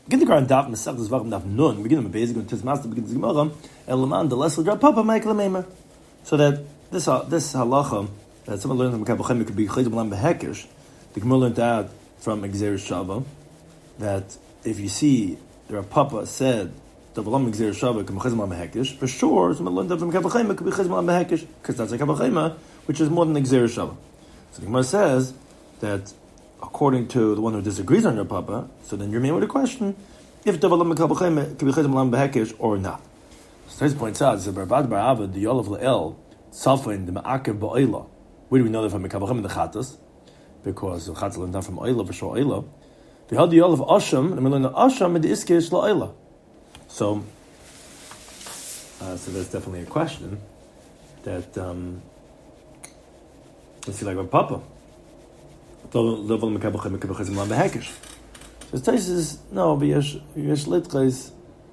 Begin the Quran daf Masech this Vachim daf Nun. Begin the basic and Master begins the Gemara. Elaman the lesser drop Papa Michael Meimer. So that this halacha that someone learned from Kabbalah could be Chayim Lam Behekish. The Gemara learned out from Exer Shava that if you see the Papa said the Valam Exer Shava can be Chayim Lam Behekish, for sure someone learned out from Kabbalah could be Chayim Lam Behekish because that's a Kabbalah which is more than Exer Shava. So the Gemara says that according to the one who disagrees on your papa, so then you're made with a question if the Valam Kabbalah can be Chayim Lam Behekish or not. So this points out, the Barbad Baravad, the Yolav La'el, Safin, the Ma'akev Ba'oila. Where do we know that from the Kabbalah and the Chatas? Because the Chatas learned from Oila, for sure Oila. We had the Yolav Asham, and we learned the Asham and the Iskish La'oila. So that's definitely a question that, let's see, like with Papa. The Valam Kabbalah can be Chayim Lam Behekish. So the Tais is, no, but Yesh Litchais,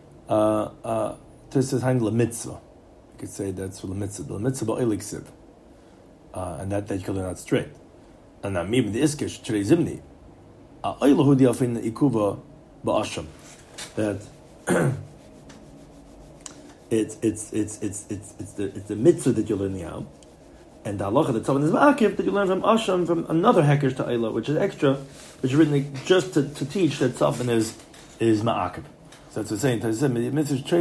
this is handle a mitzvah. You could say that's for the mitzvah. The mitzvah ba'iliksiv. And that you can learn out straight. And now maybe the iskish today zimni. Aylahu diafin ikuva ba'asham. That it's the mitzvah that you're learning out, and the halacha that someone is ma'akiv that you learn from asham from another hekesh to ayla, which is extra, which is written just to teach that someone is ma'akiv. So that's what saying. That's what the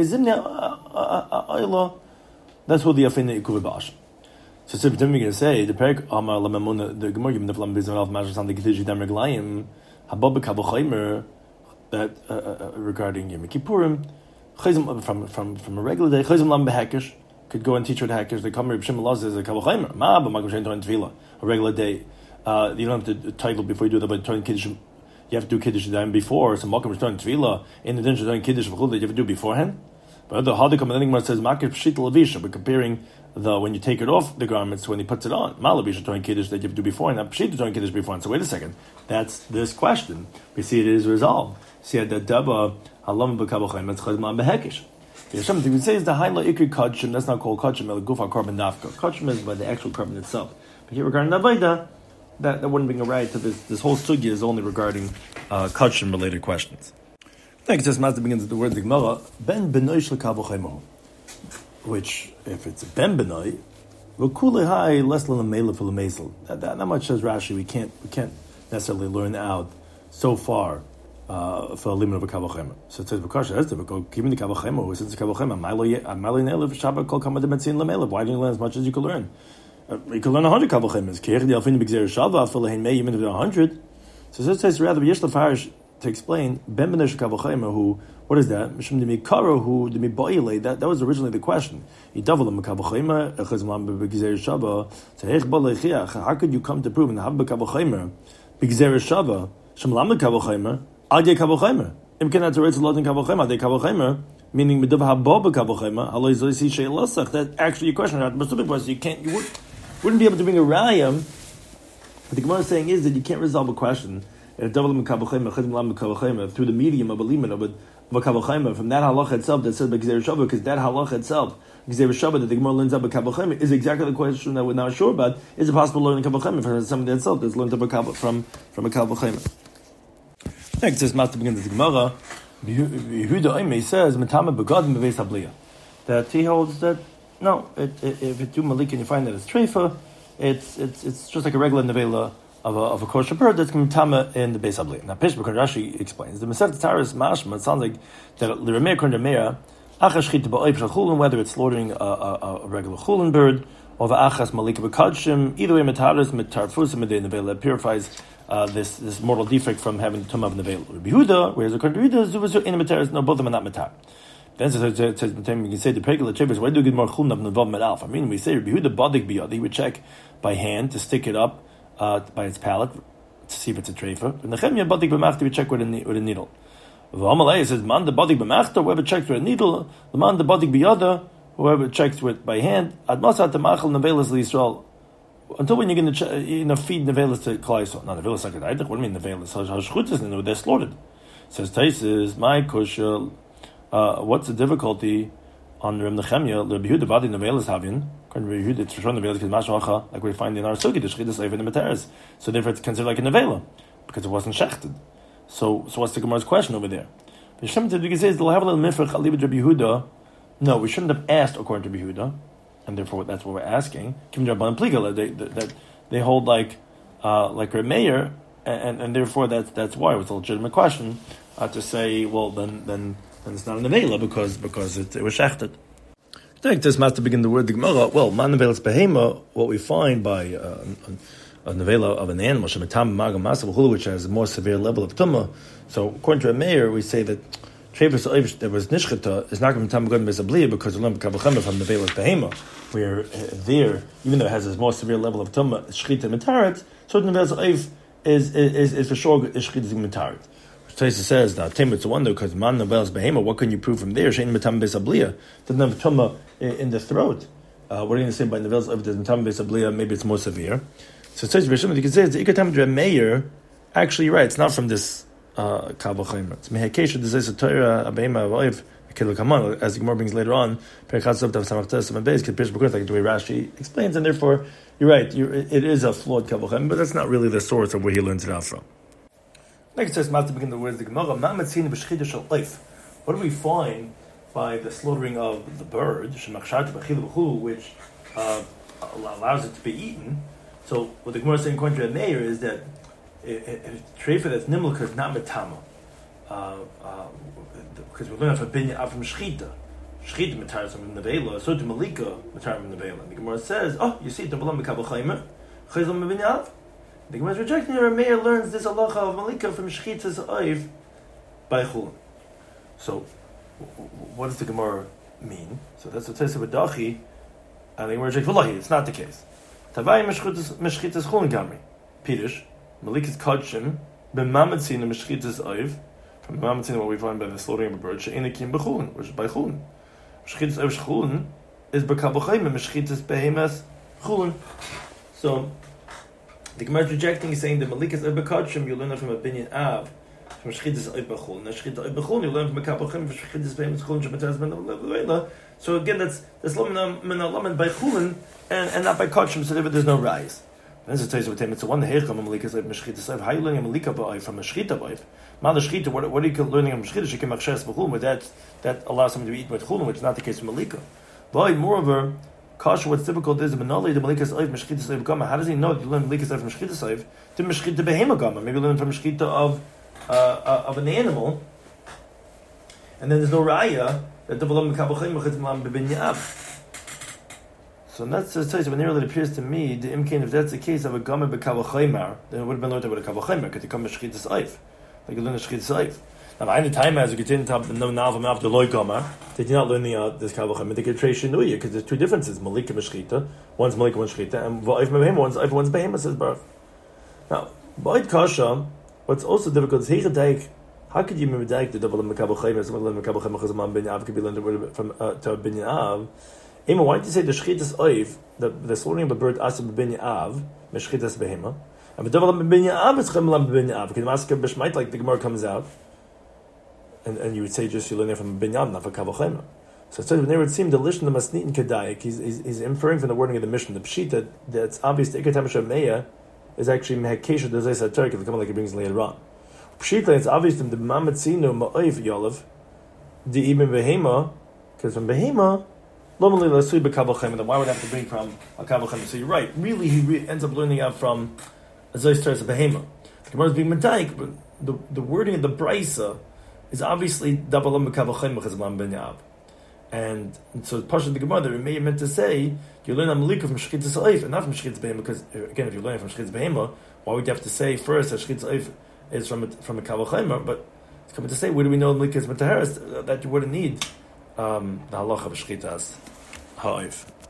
Afina Ikuva Ba'asham. So we're going to say the Perik Amar Lamamuna the Gemara Yom Neflam Bizman Alf Mashas on the Gedish Dam Reglayim Habab Kabachaymer that regarding Yom Kippurim Chayzim from a regular day Chayzim Lam Behekish could go and teach her the Hekish. They come Reb Shimon Lazar as a Kabachaymer Ma B'Makom Shein Torah Tvila a regular day. You don't have to title before you do that, but Torah Kiddush. You have to do Kiddush Yadayim before, so Malcolm is doing Tvila, in addition to doing Kiddush V'chul, you have to do beforehand. But the Hadikam, the Enigma says, Makir Pshit Lavisha, we're comparing when you take it off the garments to when he puts it on. Malavisha doing Kiddush that you have to do beforehand, not Pshit doing Kiddush beforehand. So wait a second, that's this question. We see it is resolved. See that Daba, Halam B'Kabachayim, it's Chazman Behekish. Something we say is the Haila Ikri Kachim, that's not called Kachim, El Gufa Korban Dafka. Kachim is by the actual carbon itself. But here regarding Navaida, that wouldn't bring a right to this whole sugya is only regarding kachim related questions. Next, just Master begins with the word the Gemara ben benoy shel kavachaymo, which if it's ben benoy, v'kulei hai less than a meila for the meisel. That much says Rashi. We can't necessarily learn out so far for a limit of a kavachaymo. So it says v'kasha as to go given the kavachaymo. Who says the kavachaymo? Ma'ilo ne'elev shabbat kol kamad demetzin lemeila. Why don't you learn as much as you can learn? You can learn 100 Kabbalah. So this says rather Yesh Lafarish to explain Ben Benesh Kabbalah who what is that? Who that was originally the question. How could you come to prove in the Habba Kabbalah Bigzer Shava Shamlam Kabbalah Adye Kabbalah Imkanat to Lot in Kabbalah Adye Kabbalah meaning Midav Habba Kabbalah Allah is that actually your question you wouldn't be able to bring a raya. What the Gemara is saying is that you can't resolve a question through the medium of a limit of a kabbalah from that halacha itself that says b'gzeir shava, because that halacha itself, b'gzeir shava, that the Gemara learns out kabbalah is exactly the question that we're not sure about. Is it possible to learn kabbalah from something itself that's learned from a kabbalah? Next, this master begins with the Gemara. Yehuda Oimei says that he holds that. No, if it's do malik and you find that it's treifa, it's just like a regular nevela of a kosher bird that's going to be tama in the Beis Habliyah. Now, Pishbuk Rashi explains the Masechet Taharos mashma. It sounds like that l'Ramei Kron Rameya achas shchita ba'oip shel chulin, whether it's slaughtering a regular chulin bird or the achas malik b'kadshim. Either way, mitaris mitarfus medei nevela purifies this mortal defect from having the tumah of nevela. Rabbi Yehuda, whereas the Kron Yehuda zuvazu in mitaris, no, both of them are not mitar. Then it says you can say the regular chambers. Why do you get more chulin of nevav medalf? I mean, we say Rabbi Yehuda badik biyad. He would check by hand to stick it up by its palate to see if it's a treifa. And the Nechemia badik b'machta would check with a needle. V'amalei says man the badik b'machta, whoever checks with a needle, the man the badik biyada, whoever checks with by hand. Ad masat temachal nevelas liyisrael. Until when you're going to feed nevelas to Klal Yisrael. Not nevelas like a what do you mean nevelas? Hashchutas and they're slaughtered. Says Taisus my kosher. What's the difficulty on Reb Nechemia? Rabbi Yehuda badi nevelas havin. According to Rabbi Yehuda, it's Rishon nevelas because mashmacha, like we find in our sugi, the shchitas leiv in the materis. So therefore, it's considered like a nevela because it wasn't shechted. So what's the Gemara's question over there? No, we shouldn't have asked according to Rabbi Yehuda, and therefore that's what we're asking. They hold like Reb Meir, and therefore that's why it was a legitimate question to say, well, then it's not an nevela because it was shechted. I think this must begin the word the Gemara. Well, man nevelas behema, what we find by a nevela of an animal, which has a more severe level of tumah. So according to Reb Meir, we say that Trevis that was nishchata is not going to be tam besabliya because from nevelas behema, where there, even though it has a more severe level of tumah, shchita mitaret, so nevelas is for sure shchita mitaret. Taisa says that it's a wonder because man nevelas behema. What can you prove from there? Shein mitam besabliya doesn't have tumah in the throat. What are you going to say by nevelas of the mitam besabliya? Maybe it's more severe. So it says you can say the ikatam Reb Meir. Actually, you're right. It's not from this kabel It's mehekesha dezes Torah abema avoiv kilo kaman, as the Gemara brings later on. Perikatzav tav samachtas and beis kid pish like the way Rashi explains, and therefore you're right. It is a flawed kabel but that's not really the source of where he learns it out from. Next says, to begin the words the Gemara. What do we find by the slaughtering of the bird, which allows it to be eaten? So what the Gemara is saying according to Meir is that treifa that's nimlika is not metama, because we're learning from binya from shchita. Shchita metaris from nevela, so to malika metaris from nevela. The Gemara says, you see, dabalam bekabel chaymer, chayzam binya. The Gemara is rejecting it. Meir learns this halacha of malika from shchita's oiv by chulin. So, what does the Gemara mean? So that's what says with dachi, and the Gemara rejects. Wallahi, it's not the case. Tavai meshchitas chulin gamri. Pirush malikas kodshim b'mamatzina meshchitas oiv. From mamatzina, what we find by the slaughtering of a bird, she'enekim b'chulin, which is by chulin. Meshchitas oiv chulin is b'kabachayim meshchitas behemas chulin. So the Gemara is rejecting, he's saying the malikas oiv b'kodshim you learn it from a binyan av. From shchitas oiv b'chulin. Shchitas oiv b'chulin you learn from a kabachayim from shchitas behemas chulin shematas ben levela. So again, that's min alaman by chulin and not by kodshim. So there's no rise. Then it says with him, it's a one the heicham malikas oiv meshchitas oiv. How are you learning a malika b'oiv from a shchita oiv? Mal shchita. What are you learning from shchita? She can machshes b'chulin, but that allows someone to eat with chulin, which is not the case with malika. But moreover, kasha, what's difficult is the manali the malikas oiv meshchitas oiv gama. How does he know that you learn malikas oiv from shchitas oiv to meshchita behema gama? Maybe you learn from shchita of an animal, and then there's no raya that the v'lam mekabachayim mechitz malam b'binyab. So that's the when it appears to me the imkain, if that's the case of a gama b'kabachayimar, then it would have been learned about a kabachayimar because it comes shchitas oiv, like you learn a shchitas oiv. Now, any time as you continue to have the navim after loy gama, they did not learn this kabachayimar. They get trei shinuya because there's two differences: malika b'shchita, one's malika, one's shchita, and v'oiv behema, one's oiv, one's behema. Says Baruch. Now, b'oid kasha. What's also difficult is how could you medaik the double mekabachayim? Someone learn mekabachayim because man binyav could be learned from to binyav. Ema, why did you say the shchitas oiv, the slaughtering of a bird asa binyav, meshchitas behema, and the double binyav is chemlam binyav? Because masker b'shmait, like the Gemara comes out, and you would say just you learn it from binyav, not from kabachayim. So it says when there would seem the lishon the masnit and kedayik, he's inferring from the wording of the mission, the pshita, that's obvious. The ikatam shameya is actually mehekesha dezes haTorah, the like he brings later on. Pshita, it's obvious that the mamatzinu ma'oif yolav, the even behema, because from behema, normally lasui b'kabel then why would I have to bring from a kabel chayim? So you're right. Really, he ends up learning out from a zois teres behema. The Gemara is being medaik, but the wording of the brisa is obviously dabalam b'kabel chayim because man benyav. And so part of the Gemara that we may have meant to say you learn a malika from shchitas oif and not from shchitas behema, because again, if you're learning from shchitas behema, why would you have to say first that shchitas oif is from a kabel chaymer? But it's coming to say, where do we know malika is metaharis that you wouldn't need the halacha of shchitas ha'oif?